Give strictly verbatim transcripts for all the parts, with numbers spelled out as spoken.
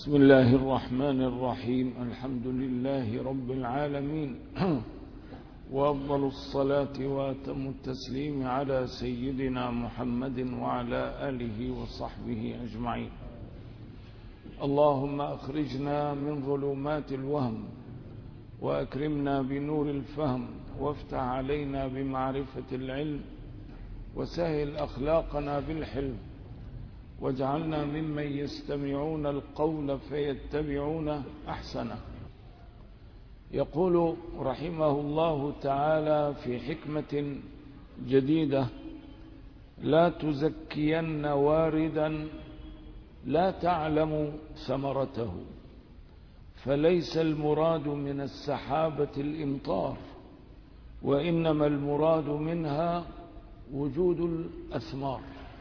بسم الله الرحمن الرحيم. الحمد لله رب العالمين وأفضل الصلاة وأتم التسليم على سيدنا محمد وعلى آله وصحبه أجمعين. اللهم أخرجنا من ظلمات الوهم وأكرمنا بنور الفهم وافتح علينا بمعرفة العلم وسهل أخلاقنا بالحلم واجعلنا ممن يستمعون القول فيتبعون أحسنه. يقول رحمه الله تعالى في حكمة جديدة: لا تزكين واردا لا تعلم ثمرته، فليس المراد من السحابة الإمطار، وإنما المراد منها وجود الأثمار.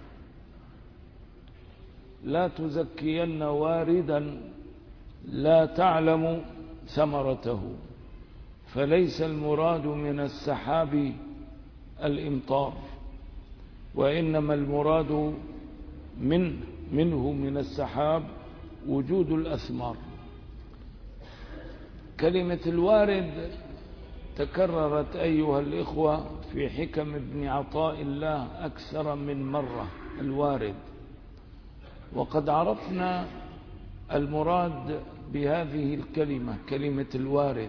لا تزكين واردا لا تعلم ثمرته، فليس المراد من السحاب الإمطار، وإنما المراد من منه من السحاب وجود الأثمار. كلمة الوارد تكررت أيها الإخوة في حكم ابن عطاء الله أكثر من مرة. الوارد، وقد عرفنا المراد بهذه الكلمة، كلمة الوارد.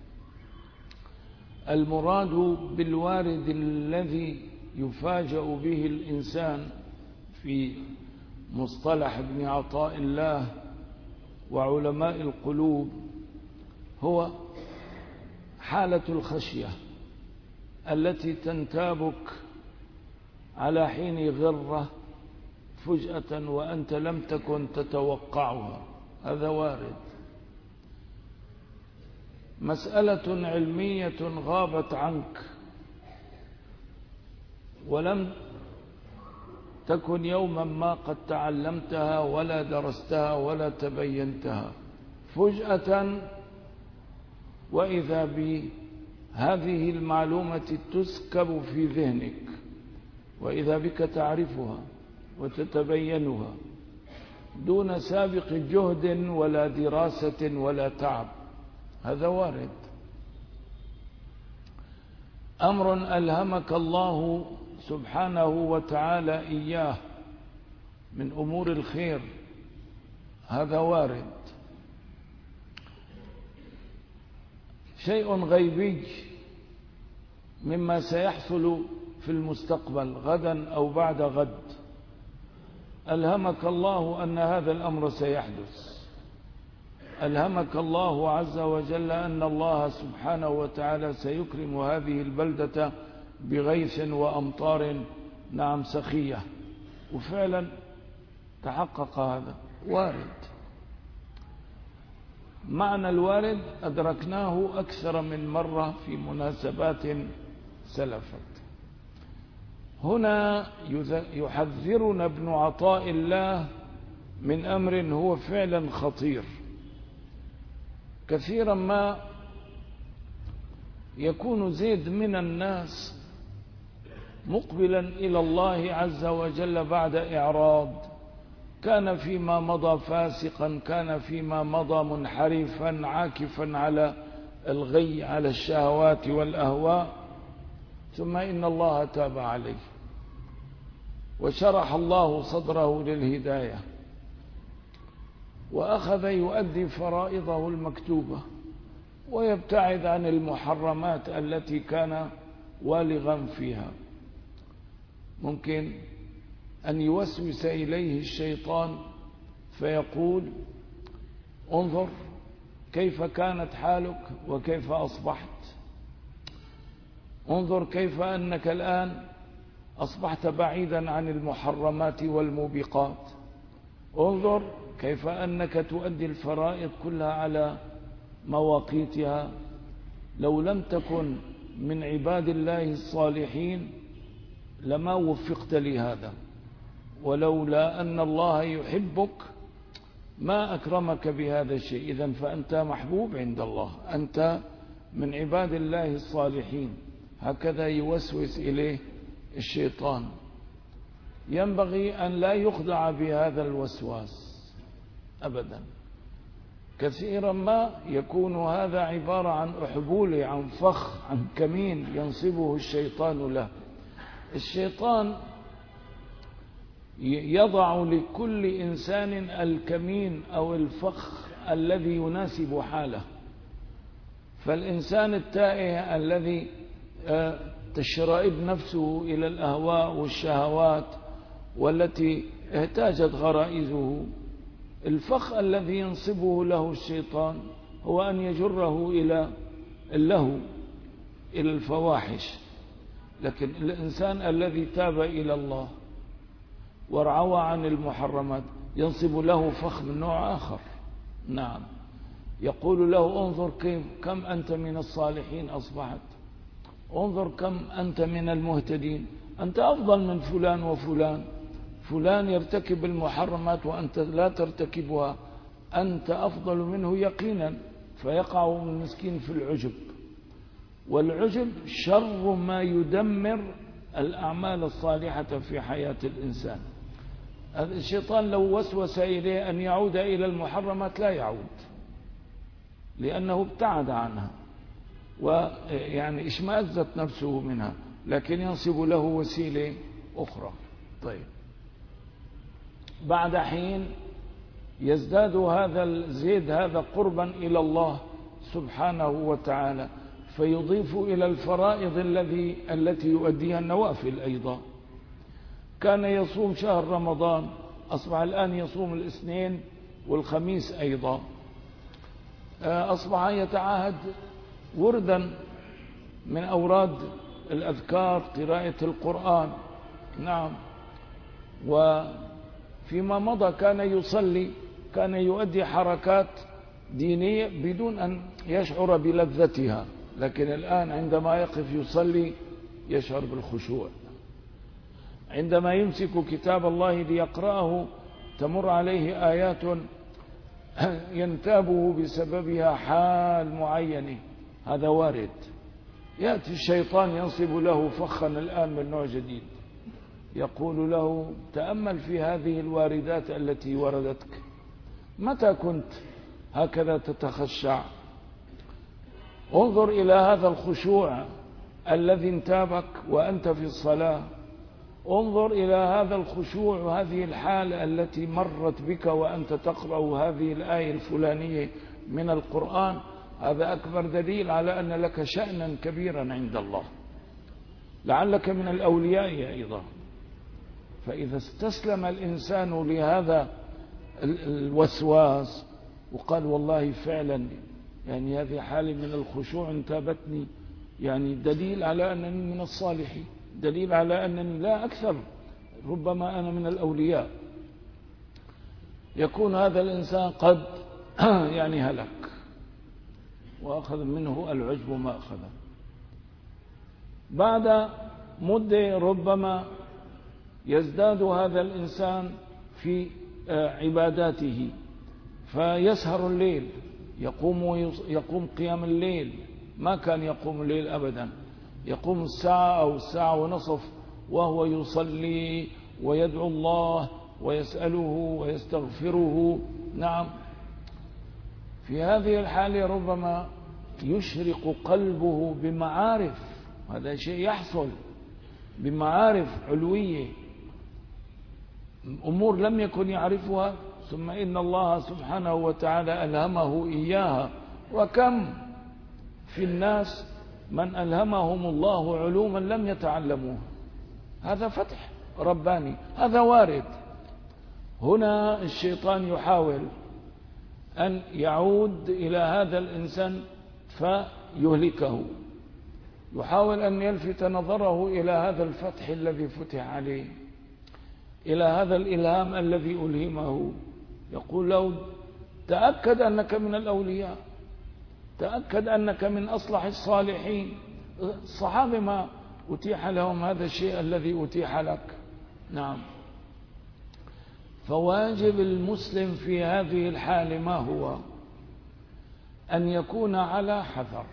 المراد بالوارد الذي يفاجأ به الإنسان في مصطلح ابن عطاء الله وعلماء القلوب هو حالة الخشية التي تنتابك على حين غرة فجأة وأنت لم تكن تتوقعها. هذا وارد. مسألة علمية غابت عنك ولم تكن يوما ما قد تعلمتها ولا درستها ولا تبينتها، فجأة وإذا بهذه المعلومة تسكب في ذهنك، وإذا بك تعرفها وتتبينها دون سابق جهد ولا دراسة ولا تعب. هذا وارد. أمر ألهمك الله سبحانه وتعالى إياه من أمور الخير، هذا وارد. شيء غيبي مما سيحصل في المستقبل غدا أو بعد غد، ألهمك الله أن هذا الأمر سيحدث. ألهمك الله عز وجل أن الله سبحانه وتعالى سيكرم هذه البلدة بغيث وأمطار نعم سخية، وفعلا تحقق هذا. وارد. معنى الوارد أدركناه أكثر من مرة في مناسبات سلفت. هنا يحذرنا ابن عطاء الله من أمر هو فعلا خطير. كثيرا ما يكون زيد من الناس مقبلا إلى الله عز وجل بعد إعراض، كان فيما مضى فاسقا، كان فيما مضى منحرفا عاكفا على الغي على الشهوات والأهواء، ثم إن الله تاب عليه وشرح الله صدره للهداية وأخذ يؤدي فرائضه المكتوبة ويبتعد عن المحرمات التي كان والغا فيها. ممكن أن يوسوس إليه الشيطان فيقول: انظر كيف كانت حالك وكيف أصبحت، انظر كيف أنك الآن أصبحت بعيدا عن المحرمات والموبقات، انظر كيف أنك تؤدي الفرائض كلها على مواقيتها. لو لم تكن من عباد الله الصالحين لما وفقت لهذا، ولولا أن الله يحبك ما أكرمك بهذا الشيء. إذن فأنت محبوب عند الله، أنت من عباد الله الصالحين. هكذا يوسوس إليه الشيطان. ينبغي أن لا يخدع بهذا الوسواس أبدا، كثيرا ما يكون هذا عبارة عن أحبولة، عن فخ، عن كمين ينصبه الشيطان له. الشيطان يضع لكل إنسان الكمين أو الفخ الذي يناسب حاله. فالإنسان التائه الذي تشرئب نفسه إلى الأهواء والشهوات والتي احتاجت غرائزه، الفخ الذي ينصبه له الشيطان هو أن يجره إلى اللهو، إلى الفواحش. لكن الإنسان الذي تاب إلى الله وارعوى عن المحرمات ينصب له فخ من نوع آخر. نعم، يقول له انظر كيف كم أنت من الصالحين أصبحت، انظر كم أنت من المهتدين، أنت أفضل من فلان وفلان، فلان يرتكب المحرمات وأنت لا ترتكبها، أنت أفضل منه يقينا. فيقع المسكين في العجب، والعجب شر ما يدمر الأعمال الصالحة في حياة الإنسان. الشيطان لو وسوس إليه أن يعود إلى المحرمات لا يعود، لأنه ابتعد عنها ويعني اشمأزت نفسه منها، لكن ينصب له وسيلة أخرى. طيب، بعد حين يزداد هذا الزيد هذا قربا إلى الله سبحانه وتعالى، فيضيف إلى الفرائض الذي التي يؤديها النوافل أيضا. كان يصوم شهر رمضان، أصبح الآن يصوم الاثنين والخميس أيضا. أصبح يتعاهد وردا من أوراد الأذكار، قراءة القرآن. نعم، وفيما مضى كان يصلي، كان يؤدي حركات دينية بدون أن يشعر بلذتها، لكن الآن عندما يقف يصلي يشعر بالخشوع. عندما يمسك كتاب الله ليقرأه تمر عليه آيات ينتابه بسببها حال معينة، هذا وارد. يأتي الشيطان ينصب له فخا الآن من نوع جديد، يقول له تأمل في هذه الواردات التي وردتك، متى كنت هكذا تتخشع؟ انظر إلى هذا الخشوع الذي انتابك وأنت في الصلاة، انظر إلى هذا الخشوع وهذه الحالة التي مرت بك وأنت تقرأ هذه الآية الفلانية من القرآن. هذا أكبر دليل على أن لك شأنا كبيرا عند الله، لعلك من الأولياء أيضا. فإذا استسلم الإنسان لهذا الوسواس وقال والله فعلا يعني هذه حالة من الخشوع انتابتني، يعني دليل على أنني من الصالحين، دليل على أنني لا أكثر، ربما أنا من الأولياء، يكون هذا الإنسان قد يعني هلك وأخذ منه العجب ما أخذه. بعد مدة ربما يزداد هذا الإنسان في عباداته، فيسهر الليل، يقوم يقوم قيام الليل، ما كان يقوم الليل أبدا، يقوم الساعة أو الساعة ونصف وهو يصلي ويدعو الله ويسأله ويستغفره. نعم، في هذه الحالة ربما يشرق قلبه بمعارف، هذا شيء يحصل بمعارف علوية، أمور لم يكن يعرفها، ثم إن الله سبحانه وتعالى ألهمه إياها. وكم في الناس من ألهمهم الله علوما لم يتعلموها، هذا فتح رباني، هذا وارد. هنا الشيطان يحاول أن يعود إلى هذا الإنسان فيهلكه، يحاول أن يلفت نظره إلى هذا الفتح الذي فتح عليه، إلى هذا الإلهام الذي ألهمه، يقول له تأكد أنك من الأولياء، تأكد أنك من أصلح الصالحين. الصحابة ما أتيح لهم هذا الشيء الذي أتيح لك. نعم، فواجب المسلم في هذه الحالة ما هو؟ أن يكون على حذر.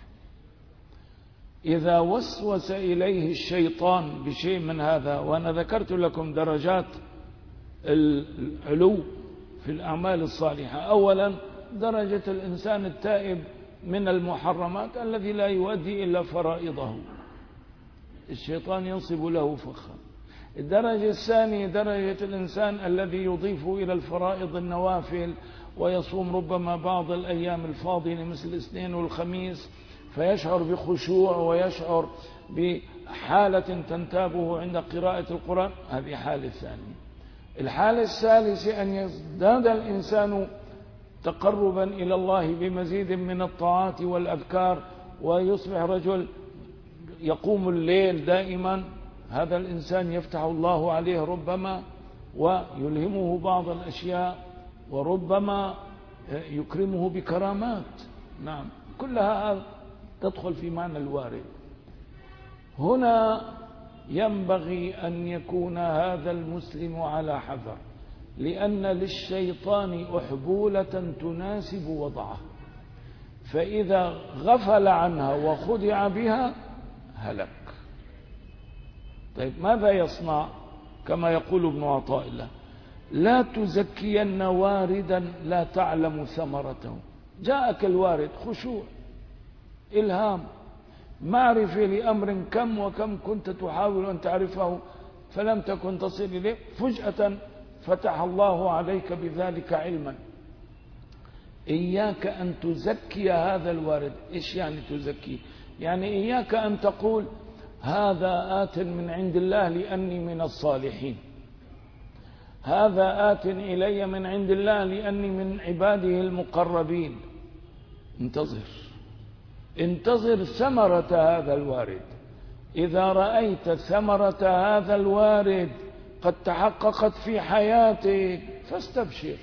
إذا وسوس إليه الشيطان بشيء من هذا، وأنا ذكرت لكم درجات العلو في الأعمال الصالحة، أولا درجة الإنسان التائب من المحرمات الذي لا يؤدي إلا فرائضه، الشيطان ينصب له فخا. الدرجة الثانية درجة الإنسان الذي يضيف إلى الفرائض النوافل، ويصوم ربما بعض الأيام الفاضلة مثل الاثنين والخميس، فيشعر بخشوع ويشعر بحالة تنتابه عند قراءة القرآن. هذه حالة ثانية. الحالة الثالثة أن يزداد الإنسان تقربا إلى الله بمزيد من الطاعات والأذكار، ويصبح رجل يقوم الليل دائما. هذا الإنسان يفتح الله عليه ربما ويلهمه بعض الأشياء، وربما يكرمه بكرامات. نعم، كلها تدخل في معنى الوارد. هنا ينبغي أن يكون هذا المسلم على حذر، لأن للشيطان أحبولة تناسب وضعه، فإذا غفل عنها وخدع بها هلك. طيب ماذا يصنع؟ كما يقول ابن عطاء الله: لا تزكين واردا لا تعلم ثمرته. جاءك الوارد خشوع، إلهام، معرفة لأمر كم وكم كنت تحاول أن تعرفه فلم تكن تصل إليه، فجأة فتح الله عليك بذلك علما. إياك أن تزكي هذا الوارد. إيش يعني تزكي؟ يعني إياك أن تقول هذا آت من عند الله لأني من الصالحين، هذا آت إلي من عند الله لأني من عباده المقربين. انتظر انتظر ثمرة هذا الوارد. إذا رأيت ثمرة هذا الوارد قد تحققت في حياتك فاستبشر،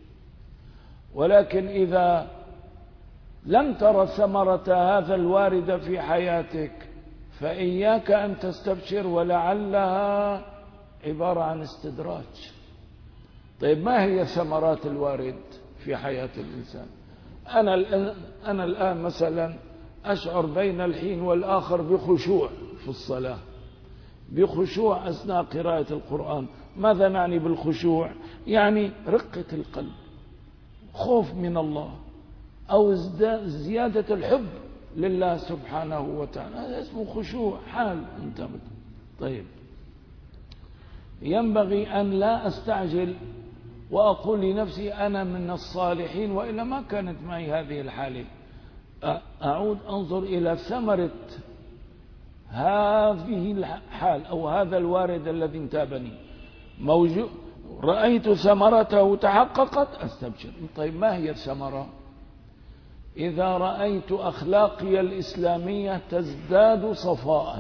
ولكن إذا لم تر ثمرة هذا الوارد في حياتك فإياك أن تستبشر، ولعلها عبارة عن استدراج. طيب ما هي ثمرات الوارد في حياة الإنسان؟ أنا الآن, أنا الآن مثلا أشعر بين الحين والآخر بخشوع في الصلاة، بخشوع أثناء قراءة القرآن. ماذا نعني بالخشوع؟ يعني رقة القلب، خوف من الله، أو زيادة الحب لله سبحانه وتعالى. هذا اسمه خشوع، حال انتبه. طيب ينبغي أن لا أستعجل وأقول لنفسي أنا من الصالحين، وإلا ما كانت معي هذه الحالة. أعود أنظر إلى ثمرة هذه الحال أو هذا الوارد الذي انتابني، موجود، رأيت ثمرته تحققت، أستبشر. طيب ما هي الثمرة؟ إذا رأيت أخلاقي الإسلامية تزداد صفاء،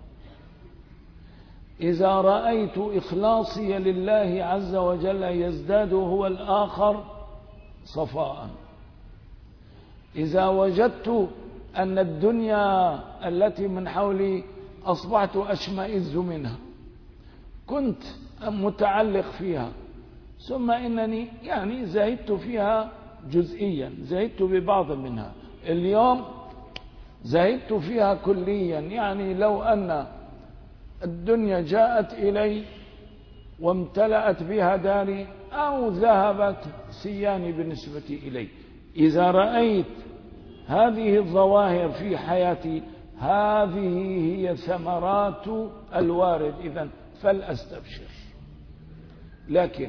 إذا رأيت إخلاصي لله عز وجل يزداد هو الآخر صفاء، إذا وجدت أن الدنيا التي من حولي أصبحت أشمئز منها، كنت متعلق فيها، ثم إنني يعني زهدت فيها جزئيا، زهدت ببعض منها، اليوم زهدت فيها كليا. يعني لو أن الدنيا جاءت إلي وامتلأت بها داري أو ذهبت سياني بالنسبة إلي، إذا رأيت هذه الظواهر في حياتي هذه هي ثمرات الوارد، إذن فلأستبشر. لكن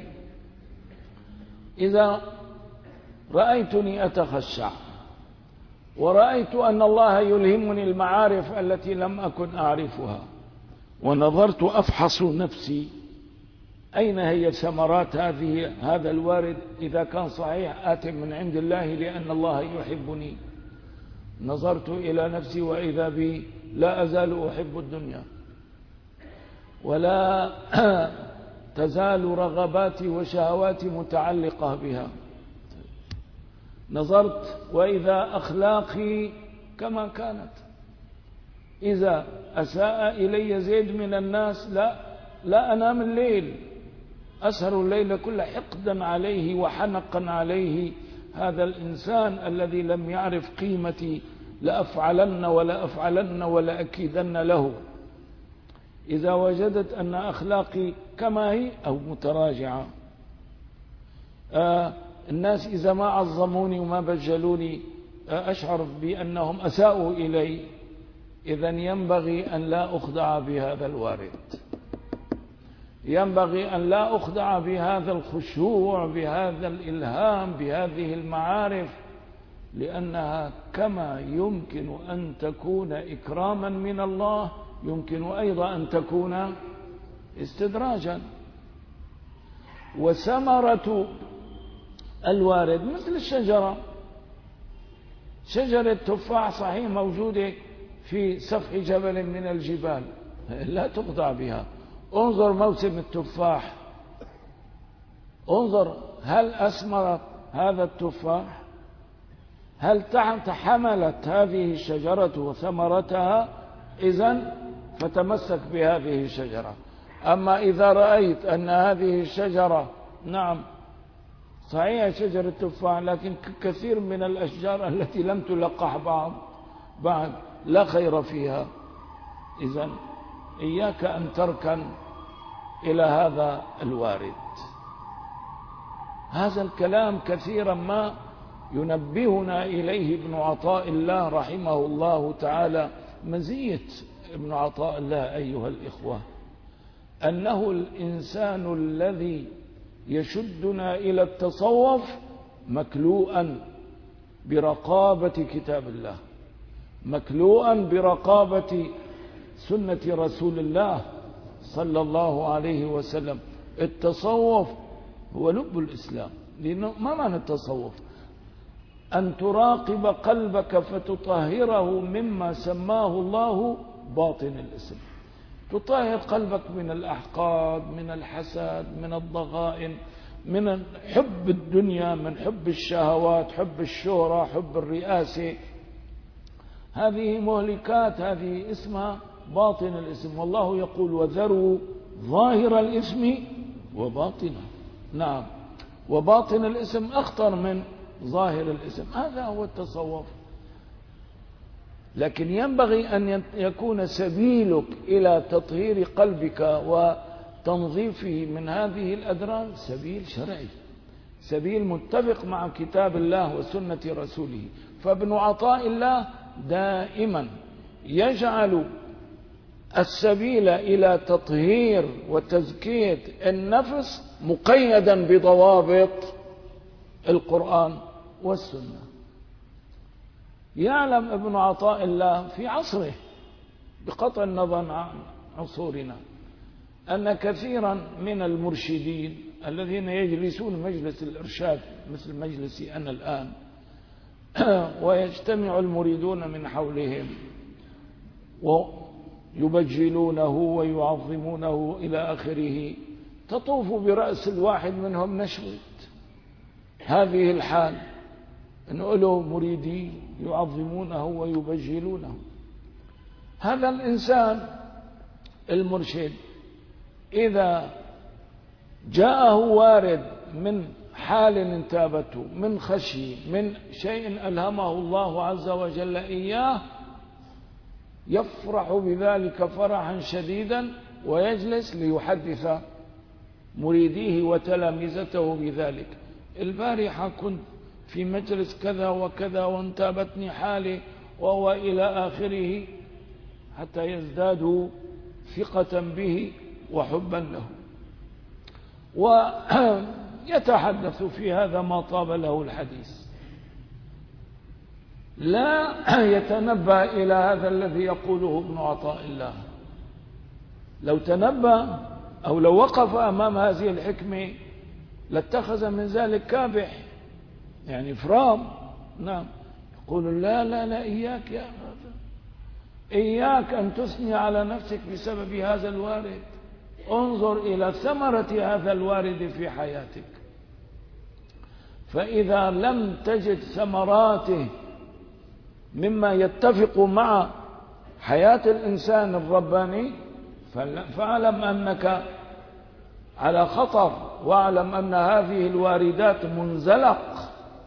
إذا رأيتني أتخشع ورأيت أن الله يلهمني المعارف التي لم أكن أعرفها، ونظرت أفحص نفسي أين هي ثمرات هذه هذا الوارد، إذا كان صحيح آت من عند الله لأن الله يحبني، نظرت إلى نفسي وإذا بي لا أزال أحب الدنيا، ولا تزال رغباتي وشهواتي متعلقة بها. نظرت وإذا أخلاقي كما كانت، إذا أساء إلي زيد من الناس لا لا أنام الليل، أسهر الليل كله حقدا عليه وحنقا عليه. هذا الإنسان الذي لم يعرف قيمتي لأفعلن ولا أفعلن ولا أكيدن له. إذا وجدت أن أخلاقي كما هي أو متراجعة، آه الناس إذا ما عظموني وما بجلوني أشعر بأنهم أساءوا إلي. إذن ينبغي أن لا أخدع بهذا الوارد، ينبغي أن لا أخدع بهذا الخشوع، بهذا الإلهام، بهذه المعارف، لأنها كما يمكن أن تكون إكراما من الله يمكن أيضا أن تكون استدراجا. وثمرة الوارد مثل الشجرة، شجرة تفاح صحيح موجودة في سفح جبل من الجبال، لا تخدع بها. انظر موسم التفاح، انظر هل أثمرت هذا التفاح؟ هل تحملت هذه الشجرة وثمرتها؟ إذن فتمسك بهذه الشجرة. أما إذا رأيت أن هذه الشجرة نعم صحيح شجرة تفاح، لكن كثير من الأشجار التي لم تلقح بعض بعد لا خير فيها، إذن إياك أن تركن إلى هذا الوارد. هذا الكلام كثيرا ما ينبهنا إليه ابن عطاء الله رحمه الله تعالى. مزية ابن عطاء الله أيها الإخوة أنه الإنسان الذي يشدنا إلى التصوف مكلوءا برقابة كتاب الله، مكلوءا برقابة سنة رسول الله صلى الله عليه وسلم. التصوف هو لب الإسلام. لأنه ما معنى التصوف؟ أن تراقب قلبك فتطهره مما سماه الله باطن الاسم. تطهر قلبك من الأحقاد، من الحسد، من الضغائن، من حب الدنيا، من حب الشهوات، حب الشهرة، حب الرئاسة. هذه مهلكات، هذه اسمها باطن الاسم. والله يقول وذروا ظاهر الاسم وباطنه. نعم، وباطن الاسم أخطر من ظاهر الاسم. هذا هو التصوف. لكن ينبغي أن يكون سبيلك إلى تطهير قلبك وتنظيفه من هذه الأدران سبيل شرعي، سبيل متفق مع كتاب الله وسنة رسوله. فابن عطاء الله دائما يجعل السبيل إلى تطهير وتزكية النفس مقيدا بضوابط القرآن والسنة. يعلم ابن عطاء الله في عصره بقطع النظر عن عصورنا أن كثيرا من المرشدين الذين يجلسون مجلس الإرشاد مثل مجلسي أنا الآن ويجتمع المريدون من حولهم ويبجلونه ويعظمونه إلى آخره، تطوف برأس الواحد منهم نشوة هذه الحال، أنه له مريدين يعظمونه ويبجلونه. هذا الإنسان المرشد إذا جاءه وارد من حال انتابته، من خشي، من شيء ألهمه الله عز وجل إياه، يفرح بذلك فرحا شديدا ويجلس ليحدث مريديه وتلامذته بذلك. البارحة كنت في مجلس كذا وكذا وانتابتني حالي وهو إلى آخره، حتى يزدادوا ثقة به وحبا له، ويتحدث في هذا ما طاب له الحديث. لا يتنبه إلى هذا الذي يقوله ابن عطاء الله. لو تنبه أو لو وقف أمام هذه الحكمة لاتخذ من ذلك كابح، يعني فرام. نعم، يقول لا لا لا إياك يا هذا، إياك أن تثني على نفسك بسبب هذا الوارد. انظر إلى ثمرة هذا الوارد في حياتك، فإذا لم تجد ثمراته مما يتفق مع حياة الإنسان الرباني فاعلم أنك على خطر، واعلم أن هذه الواردات منزلق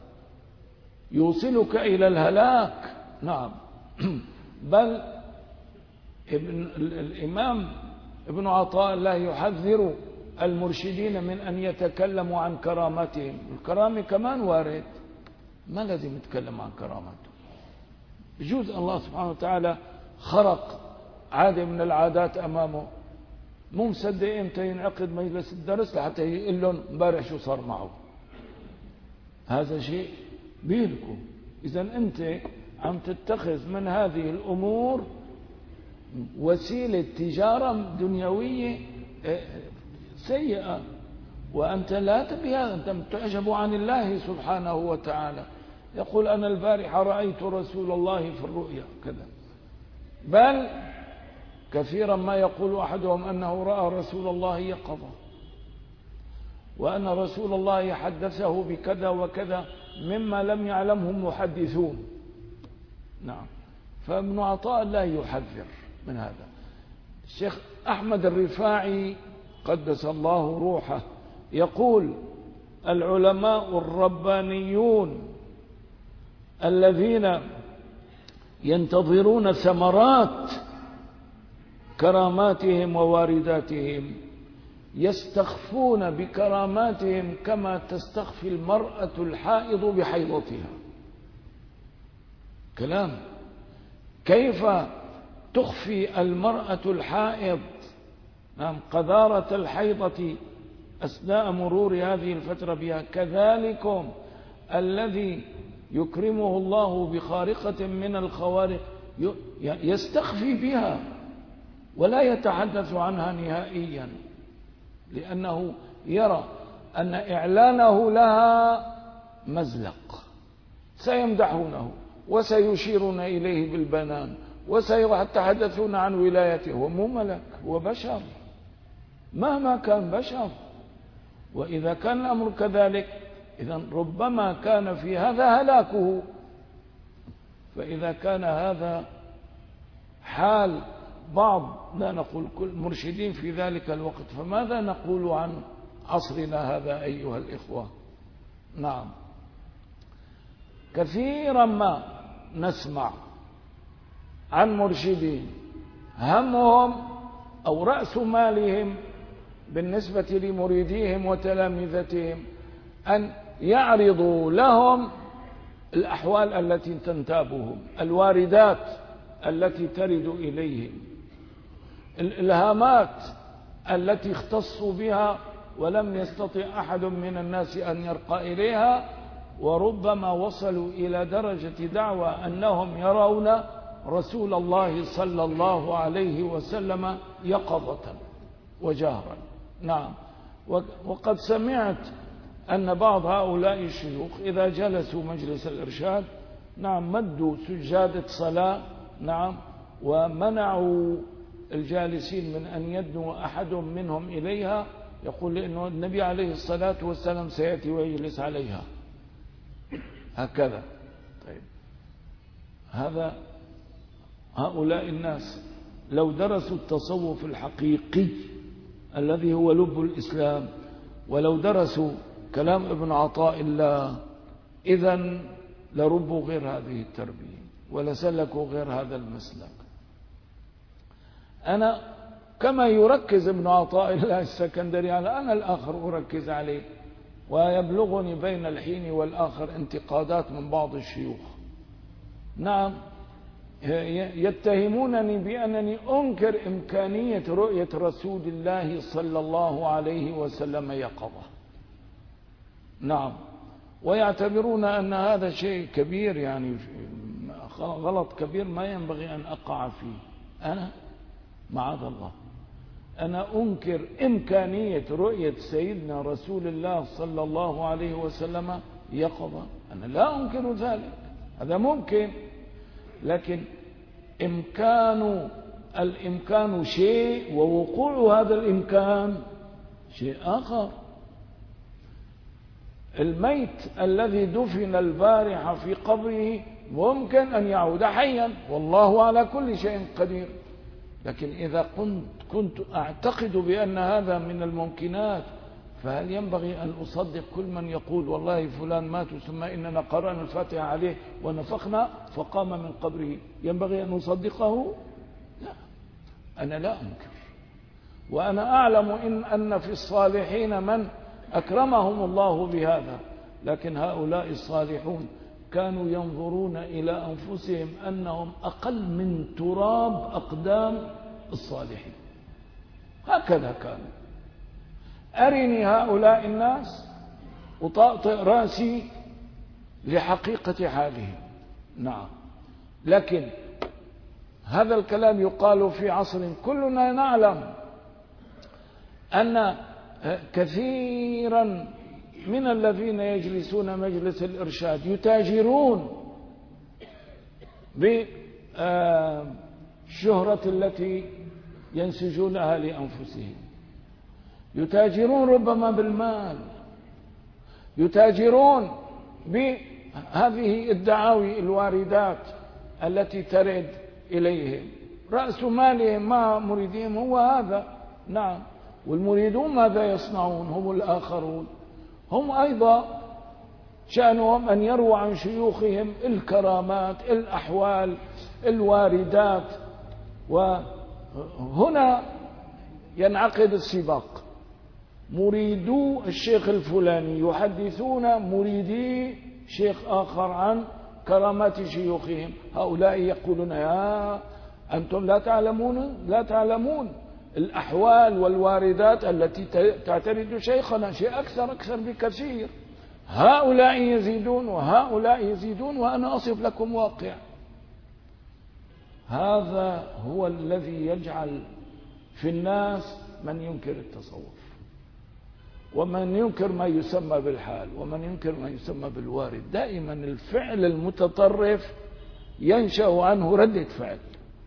يوصلك إلى الهلاك. نعم، بل ابن الإمام ابن عطاء الله يحذر المرشدين من أن يتكلموا عن كرامتهم. الكرامة كمان وارد، ما لازم يتكلم عن كرامته. بجوز الله سبحانه وتعالى خرق عادة من العادات أمامه، مو مصدق إمتى ينعقد مجلس الدرس لحتى يقول لهم امبارح شو صار معه. هذا شيء بيلكم. إذا أنت عم تتخذ من هذه الأمور وسيلة تجارة دنيوية سيئة، وأنت لا تبي هذا. أنت تعجب عن الله سبحانه وتعالى. يقول أنا البارحة رأيت رسول الله في الرؤيا كذا، بل كثيرا ما يقول أحدهم أنه رأى رسول الله يقظة، وأن رسول الله حدثه بكذا وكذا مما لم يعلمه محدثون. نعم. فابن عطاء لا يحذر من هذا. الشيخ أحمد الرفاعي قدس الله روحه يقول العلماء الربانيون الذين ينتظرون ثمرات كراماتهم ووارداتهم يستخفون بكراماتهم كما تستخفي المرأة الحائض بحيضتها. كلام. كيف تخفي المرأة الحائض نعم قذارة الحيضة أثناء مرور هذه الفترة بها، كذلكم الذي يكرمه الله بخارقة من الخوارق يستخفي بها ولا يتحدث عنها نهائيا، لأنه يرى أن إعلانه لها مزلق، سيمدحونه وسيشيرون إليه بالبنان وسيتحدثون عن ولايته. هو مو ملك، هو بشر مهما كان بشر. وإذا كان الأمر كذلك إذن ربما كان في هذا هلاكه. فإذا كان هذا حال بعض لا نقول كل مرشدين في ذلك الوقت، فماذا نقول عن عصرنا هذا أيها الإخوة؟ نعم. كثيرا ما نسمع عن مرشدين همهم أو رأس مالهم بالنسبة لمريديهم وتلامذتهم أن يعرضوا لهم الأحوال التي تنتابهم، الواردات التي ترد إليهم، الإلهامات التي اختصوا بها ولم يستطع أحد من الناس أن يرقى إليها، وربما وصلوا إلى درجة دعوى أنهم يرون رسول الله صلى الله عليه وسلم يقظة وجهرا. نعم. وقد سمعت أن بعض هؤلاء الشيوخ إذا جلسوا مجلس الإرشاد نعم مدوا سجادة صلاة نعم ومنعوا الجالسين من أن يدنوا أحد منهم إليها، يقول لأنه النبي عليه الصلاة والسلام سيأتي ويجلس عليها هكذا. طيب هذا هؤلاء الناس لو درسوا التصوف الحقيقي الذي هو لب الإسلام، ولو درسوا كلام ابن عطاء الله، إذن لربوا غير هذه التربية ولسلكوا غير هذا المسلك. أنا كما يركز ابن عطاء الله السكندري على أنا الآخر أركز عليه، ويبلغني بين الحين والآخر انتقادات من بعض الشيوخ نعم يتهمونني بأنني أنكر إمكانية رؤية رسول الله صلى الله عليه وسلم يقظة. نعم. ويعتبرون أن هذا شيء كبير، يعني غلط كبير ما ينبغي أن أقع فيه. أنا معاذ الله أنا أنكر إمكانية رؤية سيدنا رسول الله صلى الله عليه وسلم يقظة، أنا لا أنكر ذلك، هذا ممكن، لكن إمكان الإمكان شيء ووقوع هذا الإمكان شيء آخر. الميت الذي دفن البارحة في قبره ممكن أن يعود حيا، والله على كل شيء قدير. لكن إذا كنت كنت أعتقد بأن هذا من الممكنات، فهل ينبغي أن أصدق كل من يقول والله فلان مات ثم إننا قرأنا الفاتحة عليه ونفخنا فقام من قبره؟ ينبغي أن أصدقه؟ لا، أنا لا أنكر، وأنا أعلم إن أن في الصالحين من أكرمهم الله بهذا، لكن هؤلاء الصالحون كانوا ينظرون إلى أنفسهم أنهم أقل من تراب أقدام الصالحين. هكذا كانوا. أرني هؤلاء الناس وطأطئ رأسي لحقيقة حالهم. نعم، لكن هذا الكلام يقال في عصر كلنا نعلم أن كثيرا من الذين يجلسون مجلس الإرشاد يتاجرون بالشهرة التي ينسجونها لأنفسهم، يتاجرون ربما بالمال، يتاجرون بهذه الدعاوي الواردات التي ترد إليهم. رأس مالهم مع مريدهم هو هذا. نعم، والمريدون ماذا يصنعون؟ هم الآخرون، هم أيضا شأنهم أن يروا عن شيوخهم الكرامات، الأحوال الواردات، وهنا ينعقد السباق. مريدو الشيخ الفلاني يحدثون مريدي شيخ آخر عن كرامات شيوخهم، هؤلاء يقولون يا أنتم لا تعلمون لا تعلمون الأحوال والواردات التي تعترض شيخنا، شيء أكثر أكثر بكثير. هؤلاء يزيدون وهؤلاء يزيدون وأنا أصف لكم واقع. هذا هو الذي يجعل في الناس من ينكر التصوف، ومن ينكر ما يسمى بالحال، ومن ينكر ما يسمى بالوارد. دائما الفعل المتطرف ينشأ عنه ردة فعل،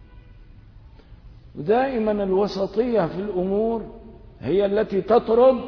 ودائما الوسطية في الأمور هي التي تطرد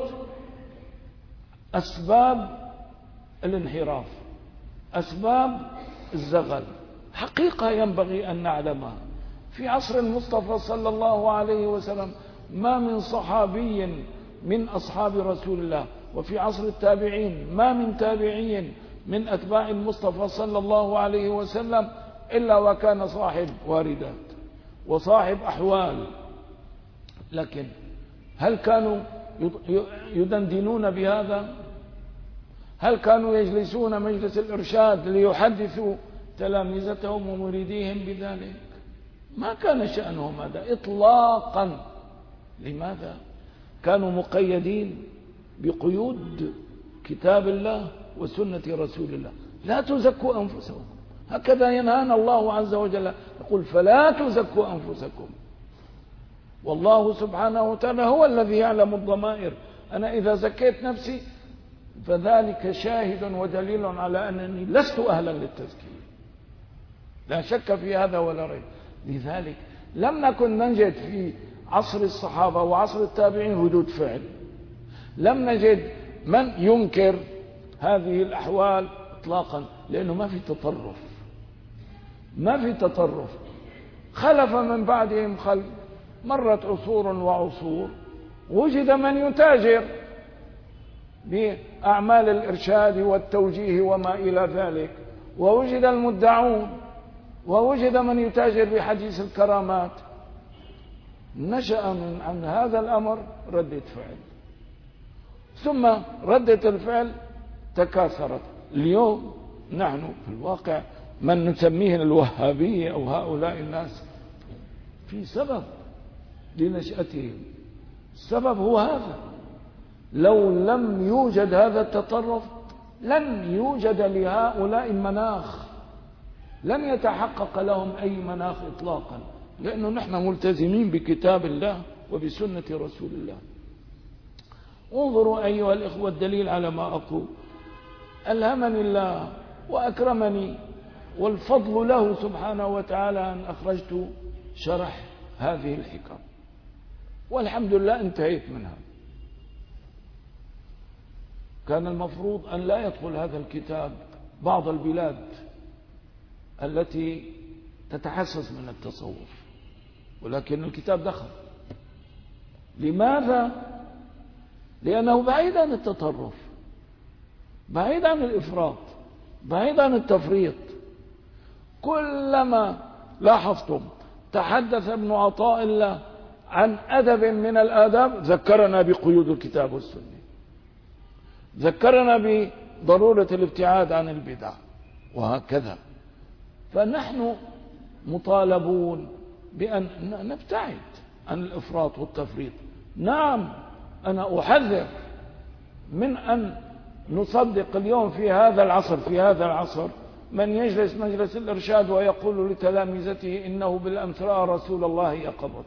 أسباب الانحراف، أسباب الزغل. حقيقة ينبغي أن نعلمها. في عصر المصطفى صلى الله عليه وسلم ما من صحابي من أصحاب رسول الله، وفي عصر التابعين ما من تابعي من أتباع المصطفى صلى الله عليه وسلم إلا وكان صاحب واردات وصاحب أحوال. لكن هل كانوا يدندنون بهذا؟ هل كانوا يجلسون مجلس الإرشاد ليحدثوا تلامذتهم ومريديهم بذلك؟ ما كان شأنهم هذا إطلاقا. لماذا؟ كانوا مقيدين بقيود كتاب الله وسنة رسول الله. لا تزكوا أنفسكم، هكذا ينهانا الله عز وجل، يقول فلا تزكوا أنفسكم، والله سبحانه وتعالى هو الذي يعلم الضمائر. أنا إذا زكيت نفسي فذلك شاهد ودليل على أنني لست أهلا للتزكية، لا شك في هذا ولا ريب. لذلك لم نكن نجد في عصر الصحابة وعصر التابعين ردود فعل، لم نجد من ينكر هذه الأحوال إطلاقا، لأنه ما في تطرف، ما في تطرف. خلف من بعدهم خلف، مرت عصور وعصور، وجد من يتاجر بأعمال الإرشاد والتوجيه وما إلى ذلك، ووجد المدعون، ووجد من يتاجر بحديث الكرامات. نشأ من عن هذا الأمر ردة فعل، ثم ردة الفعل تكاثرت. اليوم نحن في الواقع من نسميه الوهابية أو هؤلاء الناس في سبب لنشأتهم. السبب هو هذا. لو لم يوجد هذا التطرف لن يوجد لهؤلاء المناخ، لن يتحقق لهم أي مناخ إطلاقا، لأنه نحن ملتزمين بكتاب الله وبسنة رسول الله. انظروا أيها الإخوة الدليل على ما أقول. ألهمني الله وأكرمني والفضل له سبحانه وتعالى أن أخرجت شرح هذه الحكم، والحمد لله انتهيت منها. كان المفروض أن لا يدخل هذا الكتاب بعض البلاد التي تتحسس من التصوف، ولكن الكتاب دخل. لماذا؟ لأنه بعيد عن التطرف، بعيد عن الإفراط، بعيد عن التفريط. كلما لاحظتم تحدث ابن عطاء الله عن أدب من الآداب ذكرنا بقيود الكتاب والسنة، ذكرنا بضرورة الابتعاد عن البدع، وهكذا. فنحن مطالبون بأن نبتعد عن الإفراط والتفريط. نعم، أنا أحذر من أن نصدق اليوم في هذا العصر في هذا العصر من يجلس مجلس الإرشاد ويقول لتلامذته إنه بالأمس رأى رسول الله يقظة.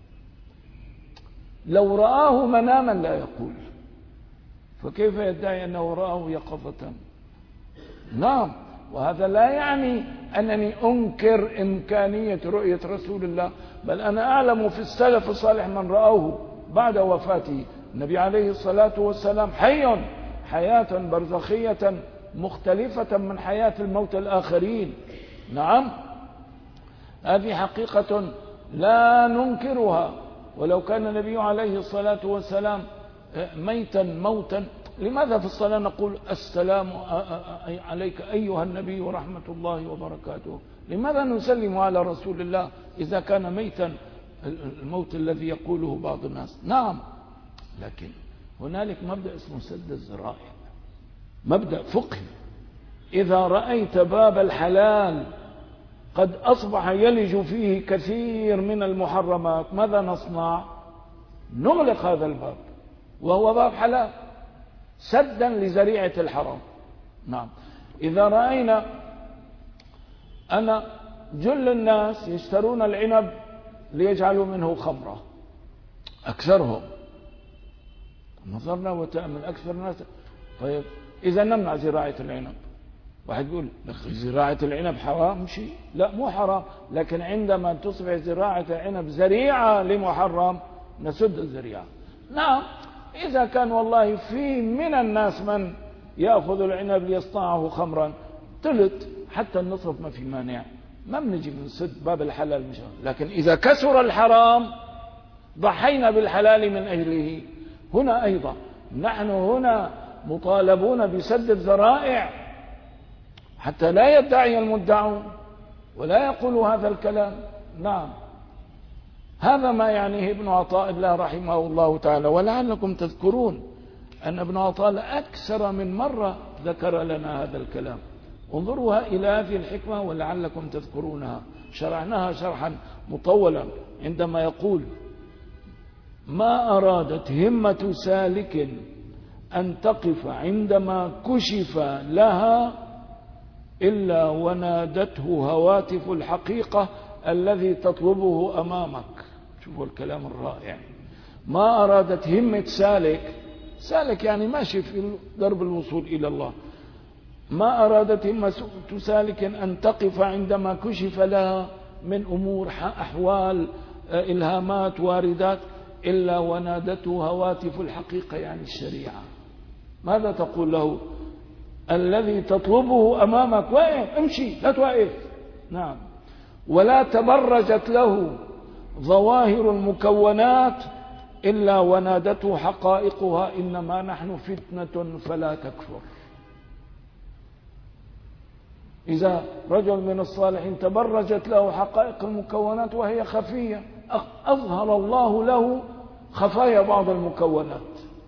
لو رآه مناما لا يقول، فكيف يدعي أنه رآه يقظة؟ نعم، وهذا لا يعني أنني أنكر إمكانية رؤية رسول الله، بل أنا أعلم في السلف الصالح من رأوه بعد وفاته. النبي عليه الصلاة والسلام حي حياة برزخية مختلفة من حياة الموتى الآخرين. نعم، هذه حقيقة لا ننكرها. ولو كان النبي عليه الصلاة والسلام ميتا موتا، لماذا في الصلاة نقول السلام عليك أيها النبي ورحمة الله وبركاته؟ لماذا نسلم على رسول الله إذا كان ميتا الموت الذي يقوله بعض الناس؟ نعم، لكن هنالك مبدأ اسمه سد الذرائع، مبدأ فقهي. إذا رأيت باب الحلال قد أصبح يلج فيه كثير من المحرمات، ماذا نصنع؟ نغلق هذا الباب، وهو باب حلال، سدا لذريعة الحرام. نعم، إذا رأينا أن جل الناس يشترون العنب ليجعلوا منه خمرة، أكثرهم، نظرنا وتأمل أكثر الناس، طيب إذا نمنع زراعة العنب. واحد يقول زراعة العنب حرام؟ شيء لا، مو حرام، لكن عندما تصبح زراعة العنب ذريعة لمحرم نسد الذريعة. نعم، إذا كان والله في من الناس من يأخذ العنب ليصنعه خمرا، ثلث حتى النصف ما في مانع، ما بنجي بنسد باب الحلال مش. لكن إذا كسر الحرام ضحينا بالحلال من أجله. هنا أيضا نحن هنا مطالبون بسد الذرائع حتى لا يدعي المدعون ولا يقول هذا الكلام. نعم، هذا ما يعنيه ابن عطاء الله رحمه الله تعالى. ولعلكم تذكرون أن ابن عطاء أكثر من مرة ذكر لنا هذا الكلام. انظروها إلى هذه الحكمة ولعلكم تذكرونها، شرعناها شرحا مطولا عندما يقول: ما أرادت همة سالك أن تقف عندما كشف لها إلا ونادته هواتف الحقيقة الذي تطلبه أمامك. شوفوا الكلام الرائع. ما أرادت همة سالك، سالك يعني ماشي في درب الوصول إلى الله، ما أرادت همة سالك أن تقف عندما كشف لها من أمور أحوال إلهامات واردات إلا ونادته هواتف الحقيقة يعني الشريعة. ماذا تقول له؟ الذي تطلبه أمامك، واقف، امشي، لا توقف. نعم، ولا تبرجت له ظواهر المكونات إلا ونادته حقائقها إنما نحن فتنة فلا تكفر. إذا رجل من الصالحين تبرجت له حقائق المكونات وهي خفية، أظهر الله له خفايا بعض المكونات،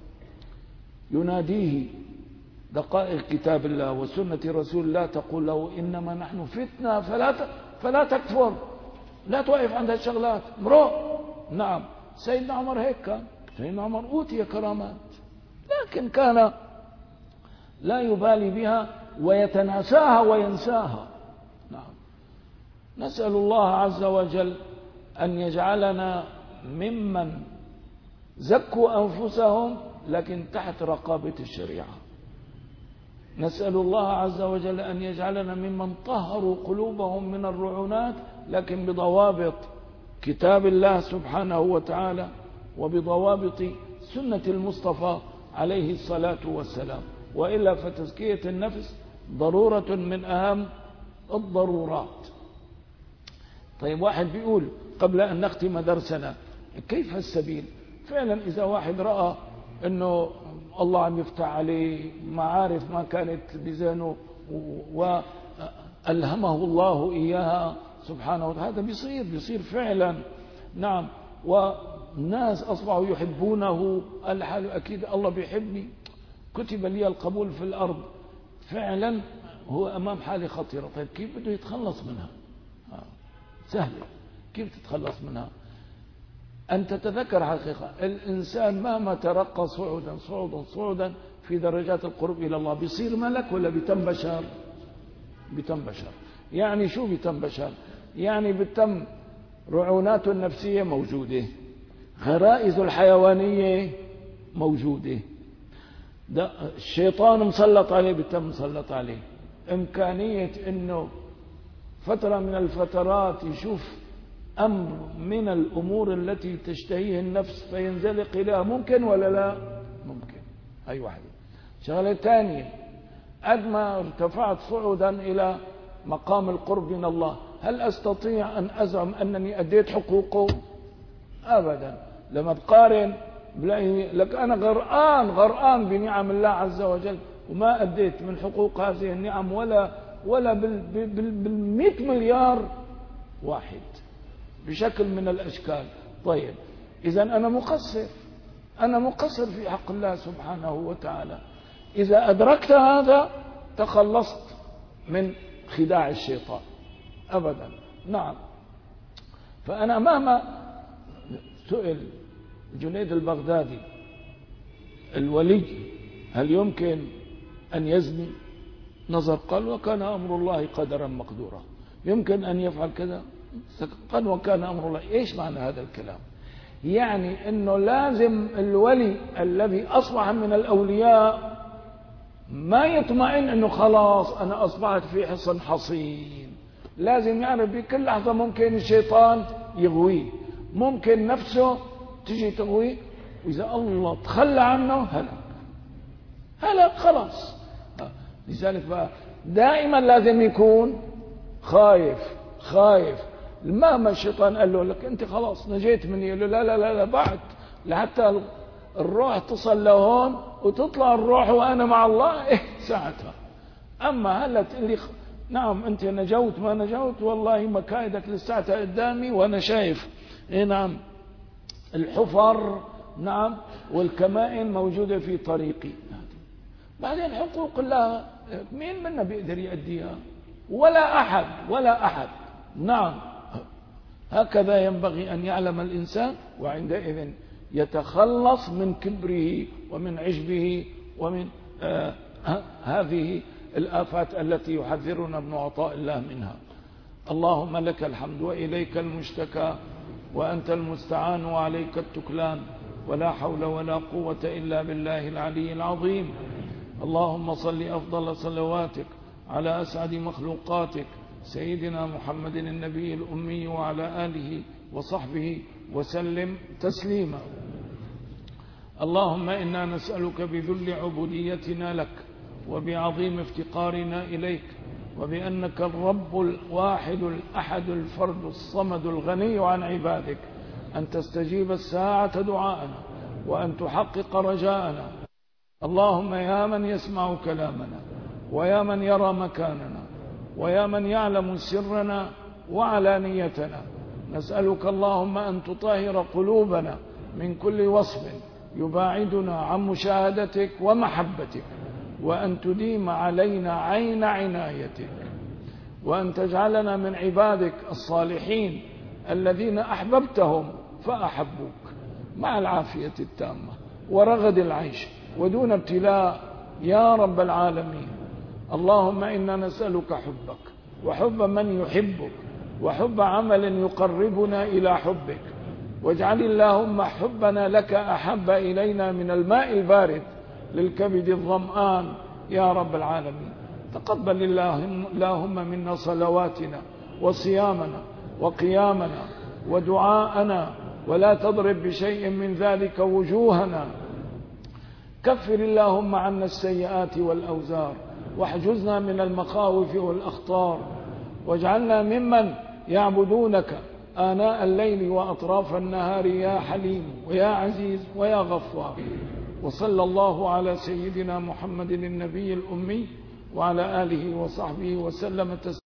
يناديه دقائق كتاب الله وسنة رسول الله تقول له إنما نحن فتنة فلا فلا تكفر، لا توقف عند الشغلات، مرو. نعم، سيدنا عمر هيك كان، سيدنا عمر أوتي كرامات لكن كان لا يبالي بها ويتناساها وينساها. نعم، نسأل الله عز وجل أن يجعلنا ممن زكوا أنفسهم لكن تحت رقابة الشريعة. نسأل الله عز وجل أن يجعلنا ممن طهروا قلوبهم من الرعونات لكن بضوابط كتاب الله سبحانه وتعالى وبضوابط سنة المصطفى عليه الصلاة والسلام. وإلا فتزكية النفس ضرورة من أهم الضرورات. طيب، واحد بيقول قبل أن نختم درسنا: كيف السبيل؟ فعلا إذا واحد رأى أنه الله عم يفتح عليه معارف ما كانت بذهنه وألهمه الله إياها سبحانه وتعالى، هذا بيصير بيصير فعلا. نعم، الناس أصبحوا يحبونه، الحال أكيد الله بيحبني، كتب لي القبول في الأرض. فعلا هو أمام حالة خطيرة. طيب كيف بده يتخلص منها؟ سهلة. كيف تتخلص منها؟ أن تتذكر حقيقة الإنسان مهما ترقى صعودا صعودا صعودا في درجات القرب إلى الله بيصير ملك ولا بيتم بشر؟ بيتم بشر. يعني شو بيتم بشر؟ يعني بيتم رعوناته النفسية موجودة، غرائزه الحيوانية موجودة، ده الشيطان مسلط عليه بيتم مسلط عليه، إمكانية إنه فترة من الفترات يشوف أمر من الأمور التي تشتهيه النفس فينزلق إليها، ممكن ولا لا؟ ممكن. أي واحدة. شغلة ثانية، قد ما ارتفعت صعودا إلى مقام القرب من الله، هل أستطيع أن أزعم أنني أديت حقوقه؟ أبدا. لما تقارن بلاقي لك أنا غرقان غرقان بنعم الله عز وجل وما أديت من حقوق هذه النعم ولا ولا بالمئة مليار واحد بشكل من الأشكال. طيب إذا أنا مقصر، أنا مقصر في حق الله سبحانه وتعالى. إذا أدركت هذا تخلصت من خداع الشيطان أبدا. نعم. فأنا مهما سئل جنيد البغدادي الولي هل يمكن أن يزني؟ نظر قال وكان أمر الله قدرا مقدورا. يمكن أن يفعل كذا؟ قال وكان أمر الله. إيش معنى هذا الكلام؟ يعني أنه لازم الولي الذي أصبح من الأولياء ما يطمئن أنه خلاص أنا أصبحت في حصن حصين، لازم يعرف بكل لحظة ممكن الشيطان يغويه، ممكن نفسه تجي تغويه، وإذا الله تخلى عنه هلك هلك خلاص. لذلك دائما لازم يكون خايف خايف. مهما الشيطان قال له لك أنت خلاص نجيت مني، يقول له لا لا لا, لا بعد لحتى الروح تصل لهون وتطلع الروح وأنا مع الله، إيه ساعتها. أما هلا تقول لي نعم أنت نجوت ما نجوت، والله مكايدك لساعتها قدامي وأنا شايف إيه نعم الحفر نعم والكمائن موجودة في طريقي. بعدين حقوق الله مين منا بيقدر يؤديها؟ ولا أحد ولا أحد. نعم هكذا ينبغي أن يعلم الإنسان، وعندئذ يتخلص من كبره ومن عجبه ومن آه هذه الآفات التي يحذرنا ابن عطاء الله منها. اللهم لك الحمد وإليك المشتكى وأنت المستعان وعليك التكلان، ولا حول ولا قوة إلا بالله العلي العظيم. اللهم صل أفضل صلواتك على أسعد مخلوقاتك سيدنا محمد النبي الأمي وعلى آله وصحبه وسلم تسليما. اللهم إنا نسألك بذل عبوديتنا لك وبعظيم افتقارنا إليك وبأنك الرب الواحد الأحد الفرد الصمد الغني عن عبادك أن تستجيب الساعة دعاءنا وأن تحقق رجاءنا. اللهم يا من يسمع كلامنا ويا من يرى مكاننا ويا من يعلم سرنا وعلانيتنا، نسألك اللهم أن تطهر قلوبنا من كل وصف يباعدنا عن مشاهدتك ومحبتك، وأن تديم علينا عين عنايتك، وأن تجعلنا من عبادك الصالحين الذين أحببتهم فأحبوك مع العافية التامة ورغد العيش ودون ابتلاء يا رب العالمين. اللهم إنا نسألك حبك وحب من يحبك وحب عمل يقربنا إلى حبك، واجعل اللهم حبنا لك أحب إلينا من الماء البارد للكبد الظمآن يا رب العالمين. تقبل اللهم منا صلواتنا وصيامنا وقيامنا ودعاءنا، ولا تضرب بشيء من ذلك وجوهنا. كفر اللهم عنا السيئات والأوزار، واحجزنا من المخاوف والأخطار، واجعلنا ممن يعبدونك آناء الليل وأطراف النهار يا حليم ويا عزيز ويا غفار. وصلى الله على سيدنا محمد النبي الأمي وعلى آله وصحبه وسلم تسليما.